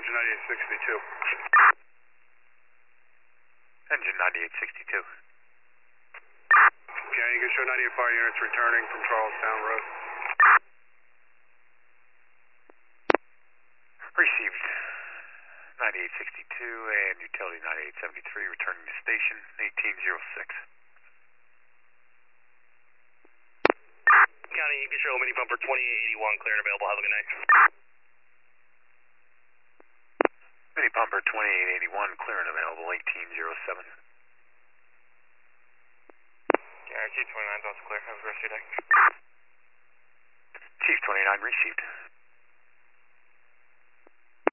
Engine 9862. Engine 9862. Okay, you can show 98 fire units returning from Charlestown Road. Received 9862 and utility 9873 returning to station 1806. County, you can show mini pumper 2881 clear and available. Have a good night. Mini pumper 2881 clear and available 1807. Yeah, Chief 29's also clear. Have a good rest of your day. Chief 29 received.